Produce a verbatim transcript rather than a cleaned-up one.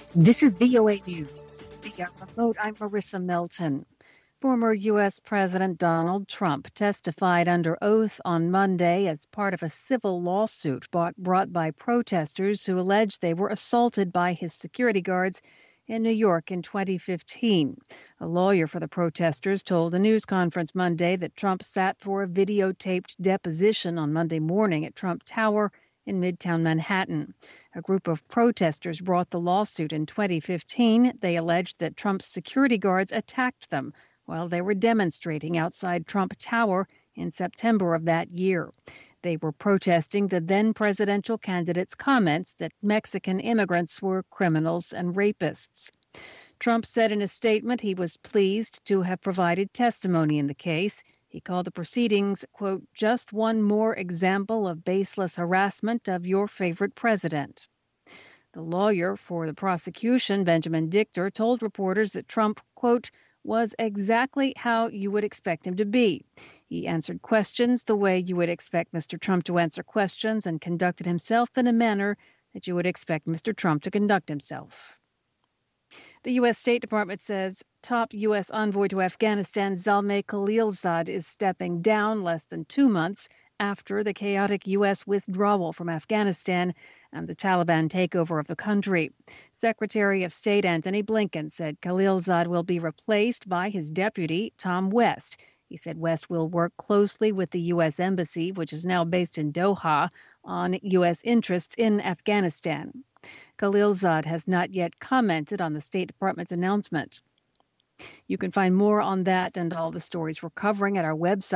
This is V O A News. Via remote, I'm Marissa Melton. Former U S. President Donald Trump testified under oath on Monday as part of a civil lawsuit brought, brought by protesters who alleged they were assaulted by his security guards in New York in twenty fifteen. A lawyer for the protesters told a news conference Monday that Trump sat for a videotaped deposition on Monday morning at Trump Tower in Midtown Manhattan. A group of protesters brought the lawsuit in twenty fifteen. They alleged that Trump's security guards attacked them while they were demonstrating outside Trump Tower in September of that year. They were protesting the then presidential candidate's comments that Mexican immigrants were criminals and rapists. Trump said in a statement he was pleased to have provided testimony in the case. He called the proceedings, quote, just one more example of baseless harassment of your favorite president. The lawyer for the prosecution, Benjamin Dichter, told reporters that Trump, quote, was exactly how you would expect him to be. He answered questions the way you would expect Mister Trump to answer questions and conducted himself in a manner that you would expect Mister Trump to conduct himself. The U S. State Department says top U S envoy to Afghanistan Zalmay Khalilzad is stepping down less than two months after the chaotic U S withdrawal from Afghanistan and the Taliban takeover of the country. Secretary of State Antony Blinken said Khalilzad will be replaced by his deputy, Tom West. He said West will work closely with the U S. Embassy, which is now based in Doha, on U S interests in Afghanistan. Khalilzad has not yet commented on the State Department's announcement. You can find more on that and all the stories we're covering at our website.